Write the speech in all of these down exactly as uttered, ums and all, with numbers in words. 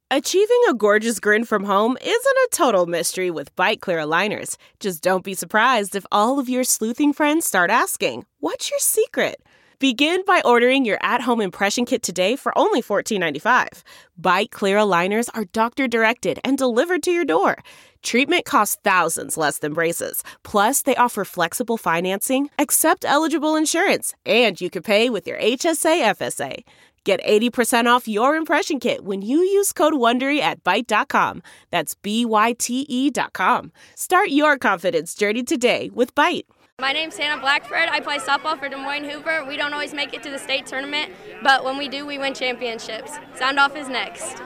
Achieving a gorgeous grin from home isn't a total mystery with Byte Clear aligners. Just don't be surprised if all of your sleuthing friends start asking, "What's your secret?" Begin by ordering your at-home impression kit today for only fourteen ninety-five. Byte Clear aligners are doctor-directed and delivered to your door. Treatment costs thousands less than braces. Plus, they offer flexible financing, accept eligible insurance, and you can pay with your H S A F S A. Get eighty percent off your impression kit when you use code WONDERY at byte dot com. That's B Y T E dot com. Start your confidence journey today with Byte. My name's Hannah Blackford. I play softball for Des Moines Hoover. We don't always make it to the state tournament, but when we do, we win championships. Sound Off is next.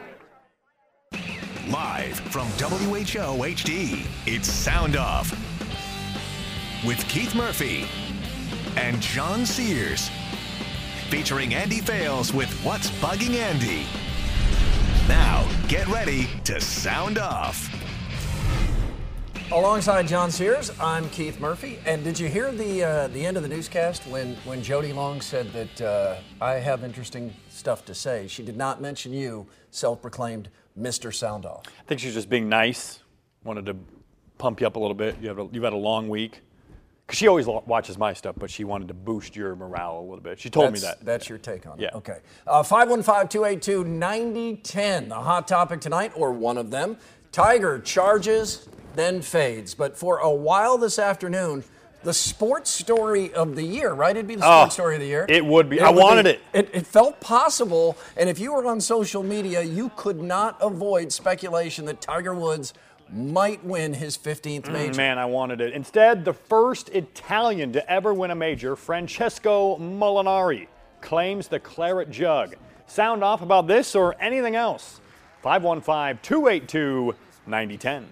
Live from W H O H D, it's Sound Off with Keith Murphy and John Sears. Featuring Andy Fales with What's Bugging Andy. Now, get ready to sound off. Alongside John Sears, I'm Keith Murphy. And did you hear the uh, the end of the newscast when, when Jody Long said that uh, I have interesting stuff to say? She did not mention you, self-proclaimed Mister Sound Off. I think she's just being nice. Wanted to pump you up a little bit. You have a, you've had a long week. Because she always watches my stuff, but she wanted to boost your morale a little bit. She told that's, me that. That's your take on it. Yeah. Okay. Uh, five one five, two eight two, nine zero one zero. The hot topic tonight, or one of them. Tiger charges, then fades. But for a while this afternoon, the sports story of the year, right? It'd be the sports oh, story of the year. It would be. It I would wanted be, it. it. It felt possible. And if you were on social media, you could not avoid speculation that Tiger Woods might win his fifteenth major. Mm, man, I wanted it. Instead, the first Italian to ever win a major, Francesco Molinari, claims the claret jug. Sound off about this or anything else? five one five, two eight two, nine zero one zero.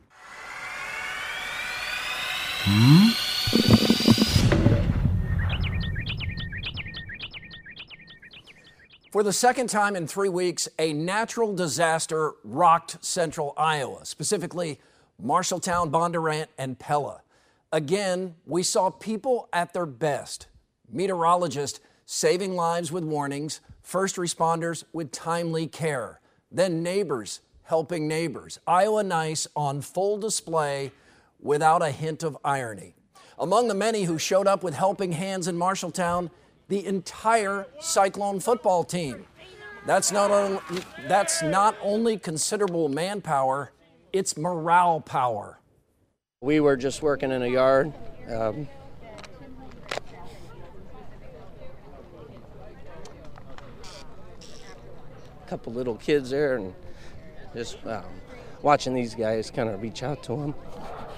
Hmm? For the second time in three weeks, a natural disaster rocked central Iowa, specifically Marshalltown, Bondurant, and Pella. Again, we saw people at their best. Meteorologists saving lives with warnings, first responders with timely care, then neighbors helping neighbors. Iowa Nice on full display without a hint of irony. Among the many who showed up with helping hands in Marshalltown, the entire Cyclone football team. That's not, only, that's not only considerable manpower, it's morale power. We were just working in a yard. Um, a couple little kids there, and just um, watching these guys kind of reach out to them.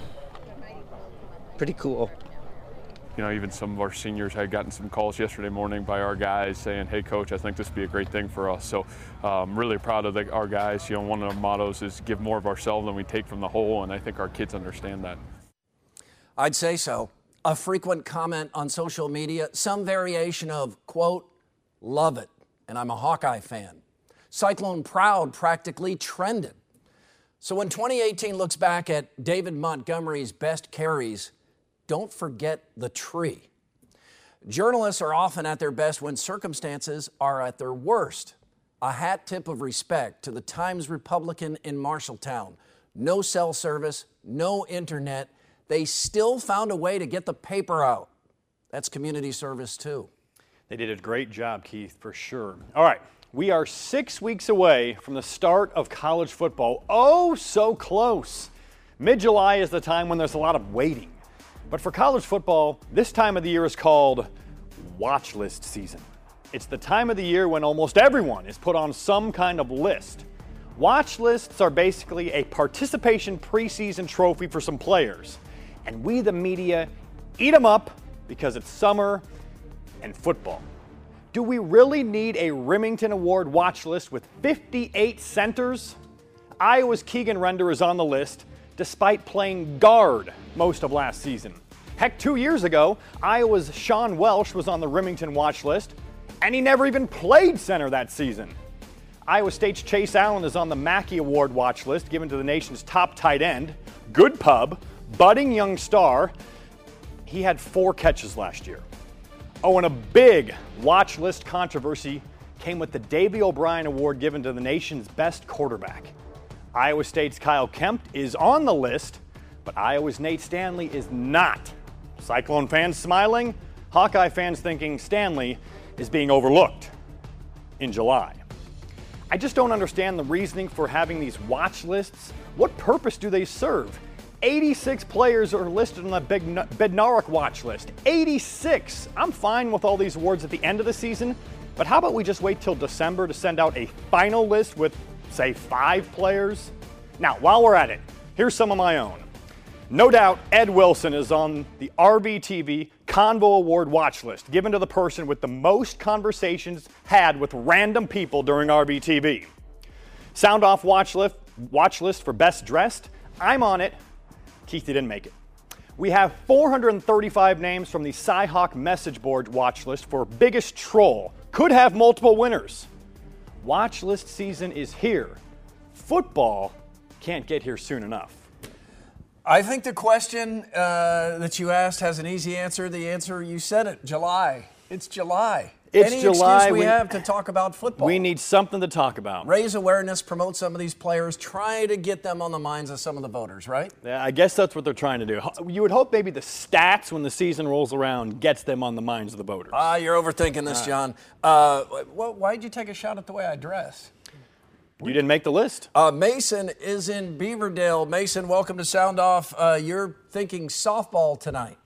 Pretty cool. You know, even some of our seniors had gotten some calls yesterday morning by our guys saying, "Hey, Coach, I think this would be a great thing for us." So I'm um, really proud of the, our guys. You know, one of our mottos is give more of ourselves than we take from the whole, and I think our kids understand that. I'd say so. A frequent comment on social media, some variation of, quote, "love it," and I'm a Hawkeye fan. Cyclone Proud practically trended. So when twenty eighteen looks back at David Montgomery's best carries, don't forget the tree. Journalists are often at their best when circumstances are at their worst. A hat tip of respect to the Times Republican in Marshalltown. No cell service, no internet. They still found a way to get the paper out. That's community service too. They did a great job, Keith, for sure. All right, we are six weeks away from the start of college football. Oh, so close. Mid-July is the time when there's a lot of waiting. But for college football, this time of the year is called watch list season. It's the time of the year when almost everyone is put on some kind of list. Watch lists are basically a participation preseason trophy for some players. And we, the media, eat them up because it's summer and football. Do we really need a Remington Award watch list with fifty-eight centers? Iowa's Keegan Render is on the list, despite playing guard most of last season. Heck, two years ago, Iowa's Sean Welsh was on the Remington watch list, and he never even played center that season. Iowa State's Chase Allen is on the Mackey Award watch list, given to the nation's top tight end, good pub, budding young star. He had four catches last year. Oh, and a big watch list controversy came with the Davey O'Brien Award given to the nation's best quarterback. Iowa State's Kyle Kempt is on the list, but Iowa's Nate Stanley is not. Cyclone fans smiling, Hawkeye fans thinking Stanley is being overlooked in July. I just don't understand the reasoning for having these watch lists. What purpose do they serve? eighty-six players are listed on the Big Bednarik watch list. eighty-six! I'm fine with all these awards at the end of the season, but how about we just wait till December to send out a final list with, say, five players? Now, while we're at it, here's some of my own. No doubt Ed Wilson is on the R B T V Convo Award watch list, given to the person with the most conversations had with random people during R B T V. Sound Off watch list, watch list for Best Dressed. I'm on it. Keith didn't make it. We have four hundred thirty-five names from the Cyhawk message board watch list for Biggest Troll. Could have multiple winners. Watch list season is here. Football can't get here soon enough. I think the question uh, that you asked has an easy answer. The answer, you said it, July. It's July. It's Any July. excuse we, we have to talk about football. We need something to talk about. Raise awareness, promote some of these players, try to get them on the minds of some of the voters, right? Yeah, I guess that's what they're trying to do. You would hope maybe the stats when the season rolls around gets them on the minds of the voters. Ah, uh, you're overthinking this, John. Uh, well, why'd you take a shot at the way I dress? You didn't make the list. Uh, Mason is in Beaverdale. Mason, welcome to Sound Off. Uh, you're thinking softball tonight.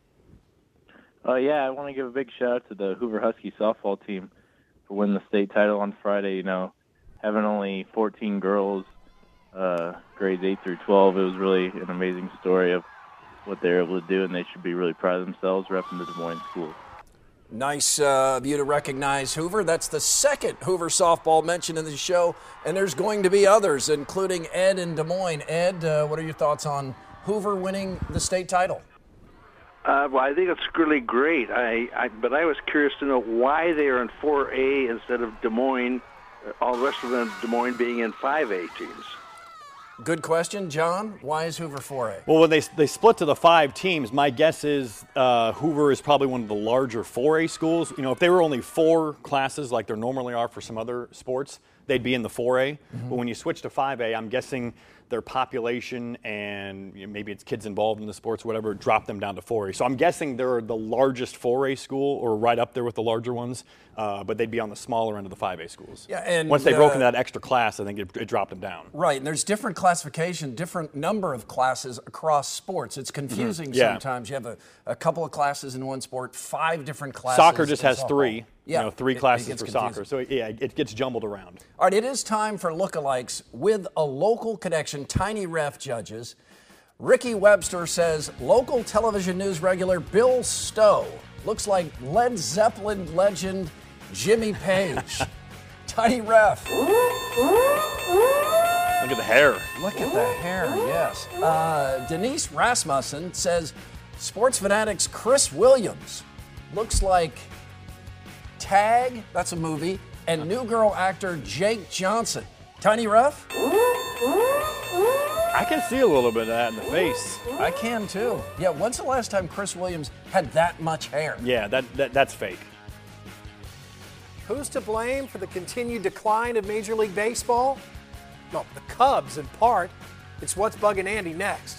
Uh, yeah, I want to give a big shout out to the Hoover Husky softball team for winning the state title on Friday. You know, having only fourteen girls, uh, grades eight through twelve, it was really an amazing story of what they were able to do, and they should be really proud of themselves repping the Des Moines schools. Nice uh, of you to recognize Hoover. That's the second Hoover softball mentioned in the show, and there's going to be others, including Ed in Des Moines. Ed, uh, what are your thoughts on Hoover winning the state title? Uh, well, I think it's really great. I, I, but I was curious to know why they are in four A instead of Des Moines, all the rest of them, Des Moines being in five A teams. Good question. John, why is Hoover four A? Well, when they, they split to the five teams, my guess is uh, Hoover is probably one of the larger four A schools. You know, if they were only four classes like there normally are for some other sports, they'd be in the four A. Mm-hmm. But when you switch to five A, I'm guessing their population and you know, maybe it's kids involved in the sports, whatever, drop them down to four A. So I'm guessing they're the largest four A school or right up there with the larger ones, uh, but they'd be on the smaller end of the five A schools. Yeah, and once they uh, broke into that extra class, I think it, it dropped them down. Right, and there's different classification, different number of classes across sports. It's confusing mm-hmm. yeah. sometimes. You have a, a couple of classes in one sport, five different classes. Soccer just has softball. three. Yeah, you know, three it, classes it for confusing. soccer. So, yeah, it gets jumbled around. All right, it is time for lookalikes with a local connection, Tiny Ref judges. Ricky Webster says local television news regular Bill Stowe looks like Led Zeppelin legend Jimmy Page. Tiny Ref. Look at the hair. Look at the hair, yes. Uh, Denise Rasmussen says Sports Fanatics Chris Williams looks like Tag, that's a movie, and New Girl actor Jake Johnson. Tiny Ref? I can see a little bit of that in the face. I can too. Yeah, when's the last time Chris Williams had that much hair? Yeah, that, that that's fake. Who's to blame for the continued decline of Major League Baseball? Well, the Cubs in part. It's what's bugging Andy next.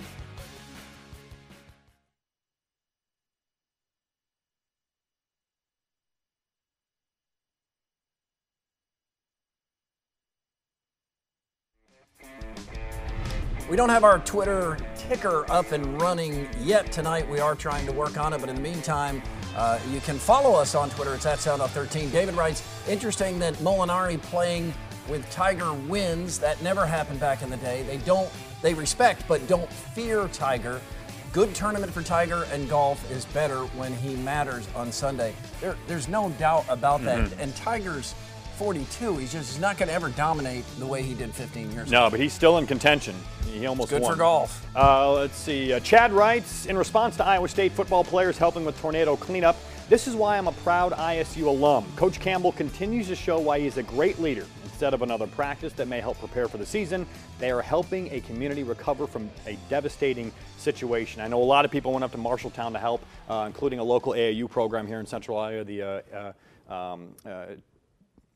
We don't have our Twitter ticker up and running yet tonight. We are trying to work on it, but in the meantime, uh, you can follow us on Twitter. It's at Sound Off thirteen. David writes, interesting that Molinari playing with Tiger wins. That never happened back in the day. They don't, they respect but don't fear Tiger. Good tournament for Tiger, and golf is better when he matters on Sunday. There, there's no doubt about that. Mm-hmm. And Tiger's forty-two. He's just he's not going to ever dominate the way he did fifteen years ago. No, but he's still in contention. He almost Good won. for golf. Uh, let's see. Uh, Chad writes, in response to Iowa State football players helping with tornado cleanup, this is why I'm a proud I S U alum. Coach Campbell continues to show why he's a great leader. Instead of another practice that may help prepare for the season, they are helping a community recover from a devastating situation. I know a lot of people went up to Marshalltown to help, uh, including a local A A U program here in Central Iowa, the uh, uh, um, uh,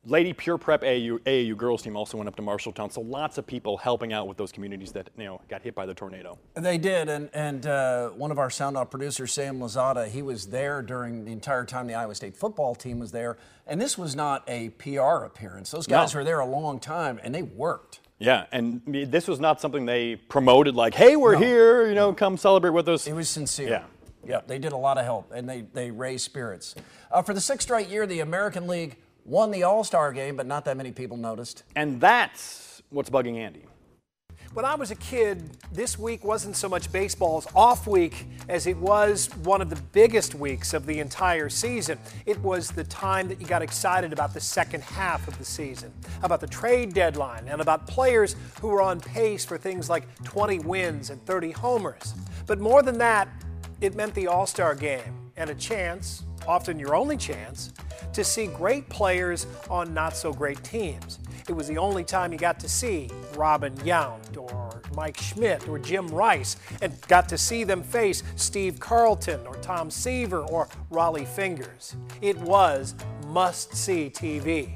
Lady Pure Prep A A U, A A U girls team also went up to Marshalltown. So lots of people helping out with those communities that, you know, got hit by the tornado. They did, and and uh, one of our Sound Off producers, Sam Lozada, he was there during the entire time the Iowa State football team was there. And this was not a P R appearance. Those guys No. were there a long time, and they worked. Yeah, and this was not something they promoted like, hey, we're No. here, you know, come celebrate with us. It was sincere. Yeah. Yeah, they did a lot of help, and they, they raised spirits. Uh, for the sixth straight year, the American League won the All-Star game, but not that many people noticed. And that's what's bugging Andy. When I was a kid, this week wasn't so much baseball's off week as it was one of the biggest weeks of the entire season. It was the time that you got excited about the second half of the season, about the trade deadline, and about players who were on pace for things like twenty wins and thirty homers. But more than that, it meant the All-Star game and a chance, often your only chance, to see great players on not-so-great teams. It was the only time you got to see Robin Yount or Mike Schmidt or Jim Rice and got to see them face Steve Carlton or Tom Seaver or Raleigh Fingers. It was must-see T V.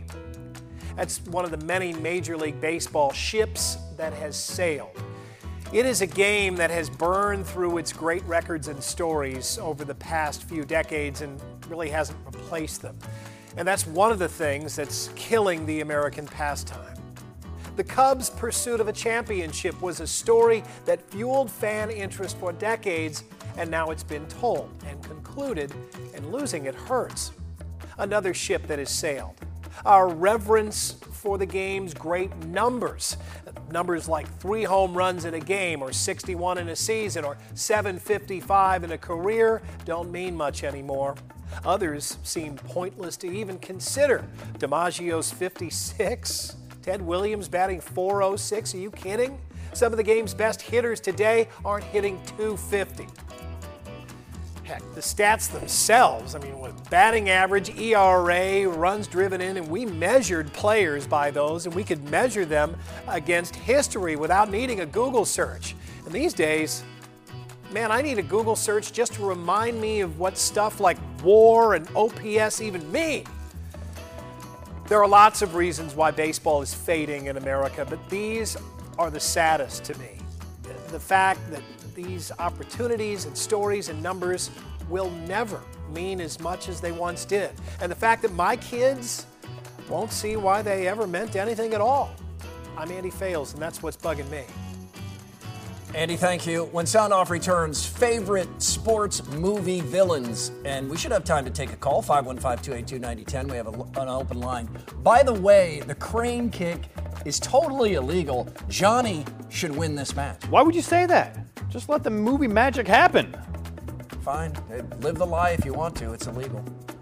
That's one of the many Major League Baseball ships that has sailed. It is a game that has burned through its great records and stories over the past few decades and really hasn't replaced them. And that's one of the things that's killing the American pastime. The Cubs' pursuit of a championship was a story that fueled fan interest for decades, and now it's been told and concluded, and losing it hurts. Another ship that has sailed. Our reverence for the game's great numbers. Numbers like three home runs in a game, or sixty-one in a season, or seven fifty-five in a career don't mean much anymore. Others seem pointless to even consider. DiMaggio's fifty-six, Ted Williams batting four oh six, are you kidding? Some of the game's best hitters today aren't hitting two fifty. Heck, the stats themselves, I mean, with batting average, E R A, runs driven in, and we measured players by those, and we could measure them against history without needing a Google search. And these days, man, I need a Google search just to remind me of what stuff like WAR and O P S even mean. There are lots of reasons why baseball is fading in America, but these are the saddest to me. The fact that these opportunities and stories and numbers will never mean as much as they once did. And the fact that my kids won't see why they ever meant anything at all. I'm Andy Fales, and that's what's bugging me. Andy, thank you. When Sound Off returns, favorite sports movie villains. And we should have time to take a call, five one five, two eight two, nine zero one zero. We have a, an open line. By the way, the crane kick is totally illegal. Johnny should win this match. Why would you say that? Just let the movie magic happen. Fine. Live the lie if you want to. It's illegal.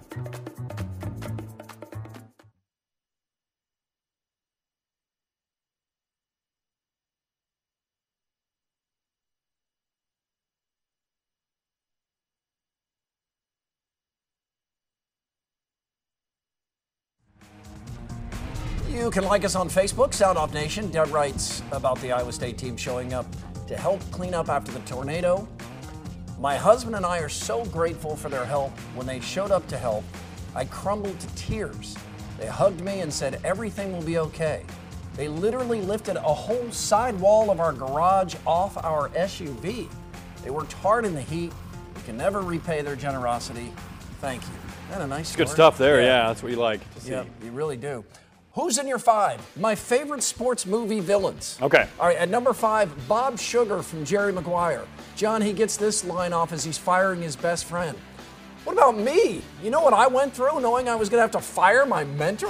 You can like us on Facebook, Sound Off Nation. Deb writes about the Iowa State team showing up to help clean up after the tornado. My husband and I are so grateful for their help. When they showed up to help, I crumbled to tears. They hugged me and said everything will be okay. They literally lifted a whole side wall of our garage off our S U V. They worked hard in the heat. We can never repay their generosity. Thank you. Isn't that a nice story? Good stuff there, yeah. yeah. That's what you like to see. Yeah, you really do. Who's in your five? My favorite sports movie villains. Okay. All right, at number five, Bob Sugar from Jerry Maguire. John, he gets this line off as he's firing his best friend. What about me? You know what I went through knowing I was going to have to fire my mentor?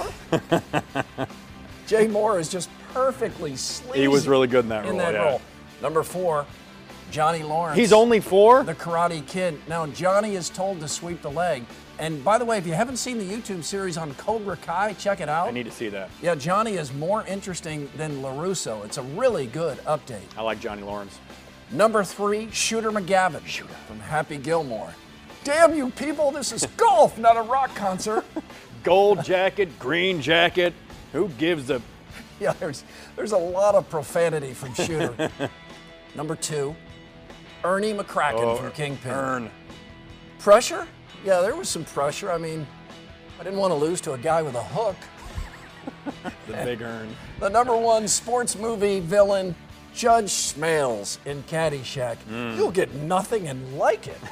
Jay Moore is just perfectly sleazy. He was really good in that in role, that yeah. role. Number four, Johnny Lawrence. He's only four? The Karate Kid. Now, Johnny is told to sweep the leg. And by the way, if you haven't seen the YouTube series on Cobra Kai, check it out. I need to see that. Yeah, Johnny is more interesting than LaRusso. It's a really good update. I like Johnny Lawrence. Number three, Shooter McGavin Shooter. from Happy Gilmore. Damn you people, this is golf, not a rock concert. Gold jacket, green jacket. Who gives a... Yeah, there's, there's a lot of profanity from Shooter. Number two, Ernie McCracken oh, from Kingpin. Ern. Pressure? Yeah, there was some pressure. I mean, I didn't want to lose to a guy with a hook. The big earn. The number one sports movie villain, Judge Smales in Caddyshack. Mm. You'll get nothing and like it.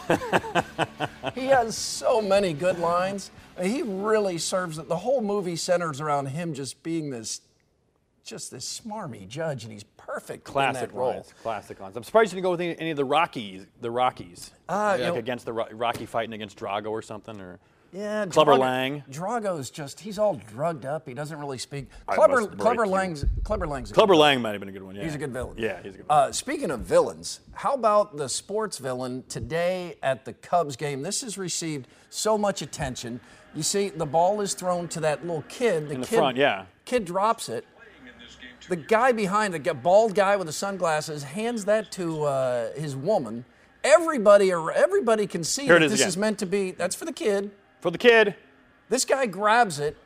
He has so many good lines. He really serves it. The whole movie centers around him just being this, just this smarmy judge, and he's perfect classic in that role. Lines, classic lines. I'm surprised you didn't go with any, any of the Rockies. The Rockies, uh, like you know, against the Rocky fighting against Drago or something, or yeah, Clubber Drago, Lang. Drago's just, he's all drugged up. He doesn't really speak. Clubber, Clubber Lang's, Clubber Lang's. A Clubber good Lang might have been a good one. Yeah, he's a good villain. Yeah, he's a good. Uh, speaking of villains, how about the sports villain today at the Cubs game? This has received so much attention. You see, the ball is thrown to that little kid. The In the kid, front, yeah. Kid drops it. The guy behind, the bald guy with the sunglasses, hands that to uh, his woman. Everybody, everybody can see Here that it is this again. is meant to be. That's for the kid. For the kid. This guy grabs it.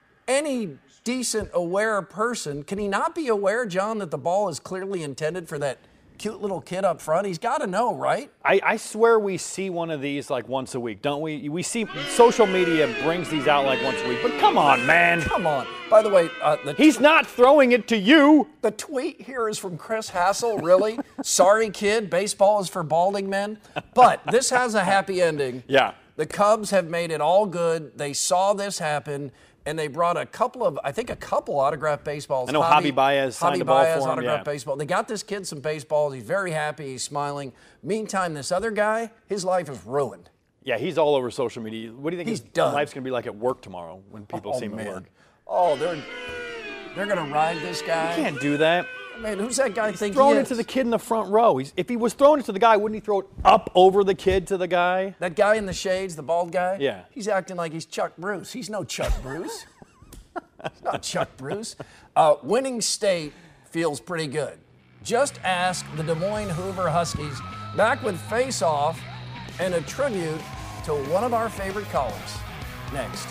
Any decent, aware person, can he not be aware, John, that the ball is clearly intended for that cute little kid up front? He's got to know, right? I, I swear we see one of these like once a week, don't we? We see social media brings these out like once a week. But come on, man. Come on. By the way, uh, the he's not throwing it to you. The tweet here is from Chris Hassel, really? Sorry, kid. Baseball is for balding men. But this has a happy ending. Yeah. The Cubs have made it all good. They saw this happen, and they brought a couple of, I think a couple autographed baseballs. I know Javi Baez signed Javi the ball Baez for him, autographed yeah. baseball. They got this kid some baseballs. He's very happy. He's smiling. Meantime, this other guy, his life is ruined. Yeah, he's all over social media. What do you think He's his done. life's going to be like at work tomorrow when people oh, see him man. at work? Oh, they're they're going to ride this guy. You can't do that. Man, who's that guy He's think throwing he it is? to the kid in the front row. He's, if he was throwing it to the guy, wouldn't he throw it up over the kid to the guy? That guy in the shades, the bald guy? Yeah. He's acting like he's Chuck Bruce. He's no Chuck Bruce. He's not Chuck Bruce. Uh, winning state feels pretty good. Just ask the Des Moines Hoover Huskies, back with Face Off and a tribute to one of our favorite colors. Next.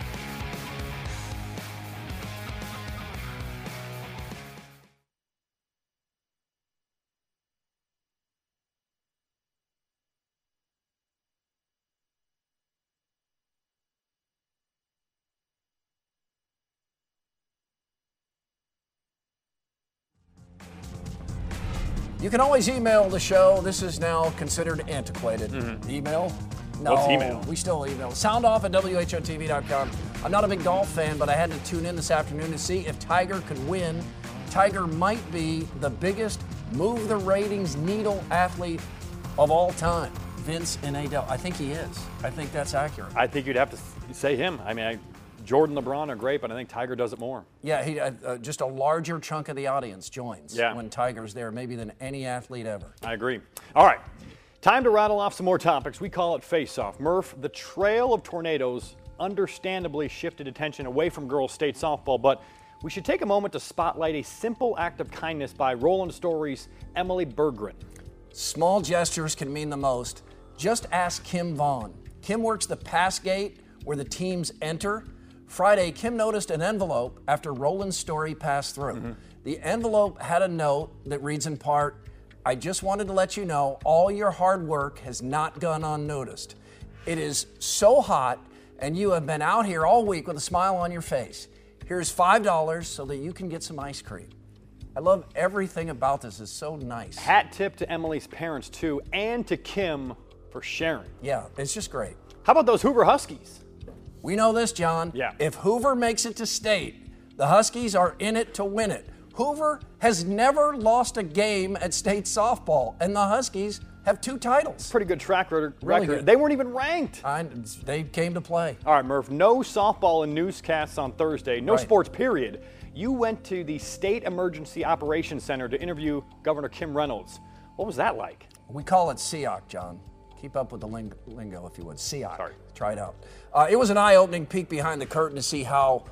You can always email the show. This is now considered antiquated. Mm-hmm. Email? No, What's email? We still email. Sound off at W H O T V dot com. I'm not a big golf fan, but I had to tune in this afternoon to see if Tiger could win. Tiger might be the biggest move the ratings needle athlete of all time. Vince in Adele. I think he is. I think that's accurate. I think you'd have to say him. I mean, I, Jordan, LeBron are great, but I think Tiger does it more. Yeah, he, uh, uh, just a larger chunk of the audience joins yeah. when Tiger's there, maybe than any athlete ever. I agree. All right, time to rattle off some more topics. We call it Face Off. Murph, the trail of tornadoes understandably shifted attention away from girls' state softball, but we should take a moment to spotlight a simple act of kindness by Roland Story's Emily Berggren. Small gestures can mean the most. Just ask Kim Vaughn. Kim works the pass gate where the teams enter. Friday, Kim noticed an envelope after Roland's Story passed through. Mm-hmm. The envelope had a note that reads in part, I just wanted to let you know all your hard work has not gone unnoticed. It is so hot, and you have been out here all week with a smile on your face. Here's five dollars so that you can get some ice cream. I love everything about this. It's so nice. Hat tip to Emily's parents, too, and to Kim for sharing. Yeah, it's just great. How about those Hoover Huskies? We know this, John. Yeah. If Hoover makes it to state, the Huskies are in it to win it. Hoover has never lost a game at state softball, and the Huskies have two titles. Pretty good track record. Really good. They weren't even ranked. I, they came to play. All right, Murph, no softball and newscasts on Thursday. No Right. sports, period. You went to the State Emergency Operations Center to interview Governor Kim Reynolds. What was that like? We call it S E O C, John. Keep up with the ling- lingo, if you would. S E O C. Sorry. Try it out. Uh, it was an eye-opening peek behind the curtain to see how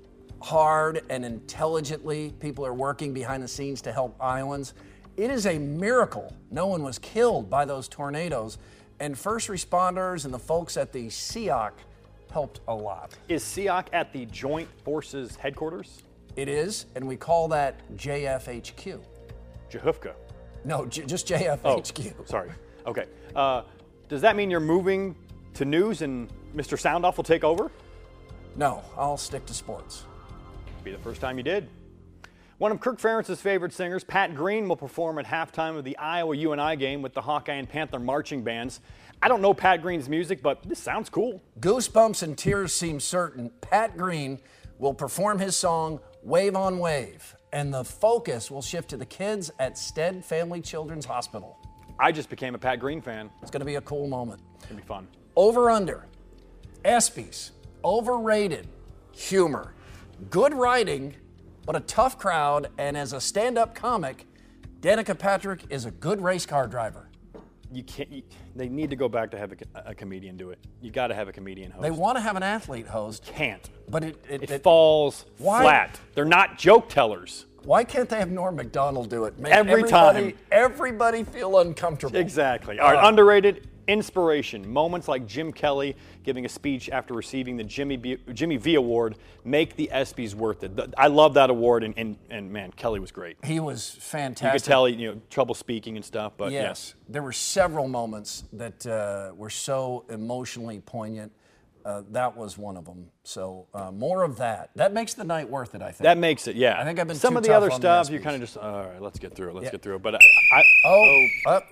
hard and intelligently people are working behind the scenes to help Iowans. It is a miracle no one was killed by those tornadoes, and first responders and the folks at the S E O C helped a lot. Is S E O C at the Joint Forces headquarters? It is, and we call that J F H Q. Jehufka. No, j- just J F H Q. Oh, sorry. Okay. Uh, does that mean you're moving to news and Mister Soundoff will take over? No, I'll stick to sports. Be the first time you did. One of Kirk Ferentz's favorite singers, Pat Green, will perform at halftime of the Iowa U N I game with the Hawkeye and Panther marching bands. I don't know Pat Green's music, but this sounds cool. Goosebumps and tears seem certain. Pat Green will perform his song, Wave on Wave, and the focus will shift to the kids at Stead Family Children's Hospital. I just became a Pat Green fan. It's going to be a cool moment. It's going to be fun. Over under. ESPYs. Overrated. Humor. Good writing, but a tough crowd. And as a stand-up comic, Danica Patrick is a good race car driver. You can't. You, they need to go back to have a, a comedian do it. You got to have a comedian host. They want to have an athlete host. Can't. But it it, it, it falls why, flat. They're not joke tellers. Why can't they have Norm Macdonald do it? Make Every everybody, time. Everybody feel uncomfortable. Exactly. All right, uh, underrated inspiration. Moments like Jim Kelly giving a speech after receiving the Jimmy B, Jimmy V Award make the ESPYs worth it. I love that award, and, and, and man, Kelly was great. He was fantastic. You could tell he, you know, trouble speaking and stuff, but yes. yes. There were several moments that uh, were so emotionally poignant. Uh, that was one of them. So uh, more of that. That makes the night worth it, I think. That makes it, yeah. I think I've been Some too of the tough other on stuff, the you kind of just, all right, let's get through it. Let's yeah. get through it. But I, I oh,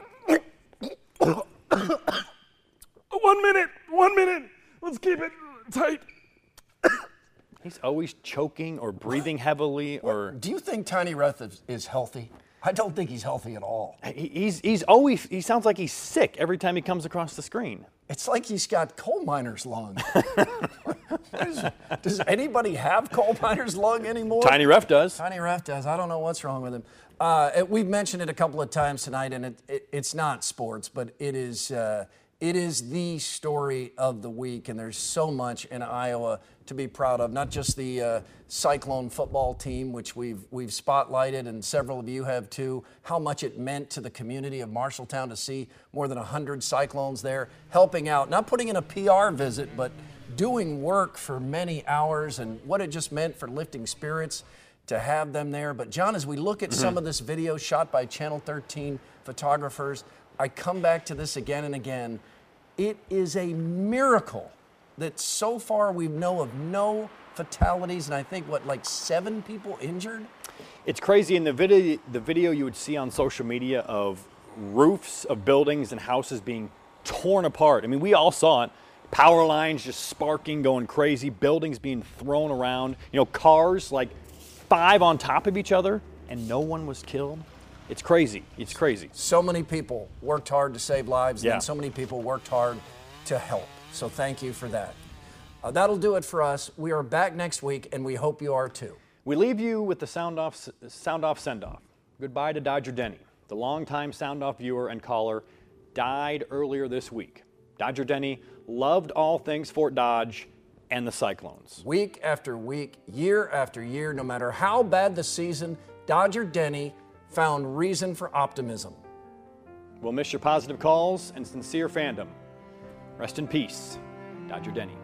oh. Uh, one minute, one minute. Let's keep it tight. He's always choking or breathing heavily. Or do you think Tiny Ruff is, is healthy? I don't think he's healthy at all. He, he's he's always he sounds like he's sick every time he comes across the screen. It's like he's got coal miner's lung. is, does anybody have coal miner's lung anymore? Tiny Ruff does. Tiny Ruff does. I don't know what's wrong with him. Uh, it, we've mentioned it a couple of times tonight, and it, it, it's not sports, but it is uh, it is the story of the week, and there's so much in Iowa to be proud of. Not just the uh, Cyclone football team, which we've we've spotlighted, and several of you have too. How much it meant to the community of Marshalltown to see more than one hundred Cyclones there helping out, not putting in a P R visit, but doing work for many hours, and what it just meant for lifting spirits to have them there. But John, as we look at mm-hmm. some of this video shot by Channel thirteen photographers, I come back to this again and again. It is a miracle that so far we know of no fatalities, and I think, what, like seven people injured? It's crazy. In the video, the video you would see on social media of roofs of buildings and houses being torn apart. I mean, we all saw it. Power lines just sparking, going crazy, buildings being thrown around, you know, cars like five on top of each other, and no one was killed. It's crazy. It's crazy. So many people worked hard to save lives, yeah. and so many people worked hard to help. So thank you for that. Uh, that'll do it for us. We are back next week, and we hope you are too. We leave you with the sound off, sound off send-off. Goodbye to Dodger Denny. The longtime sound off viewer and caller died earlier this week. Dodger Denny loved all things Fort Dodge and the Cyclones. Week after week, year after year, no matter how bad the season, Dodger Denny found reason for optimism. We'll miss your positive calls and sincere fandom. Rest in peace, Dodger Denny.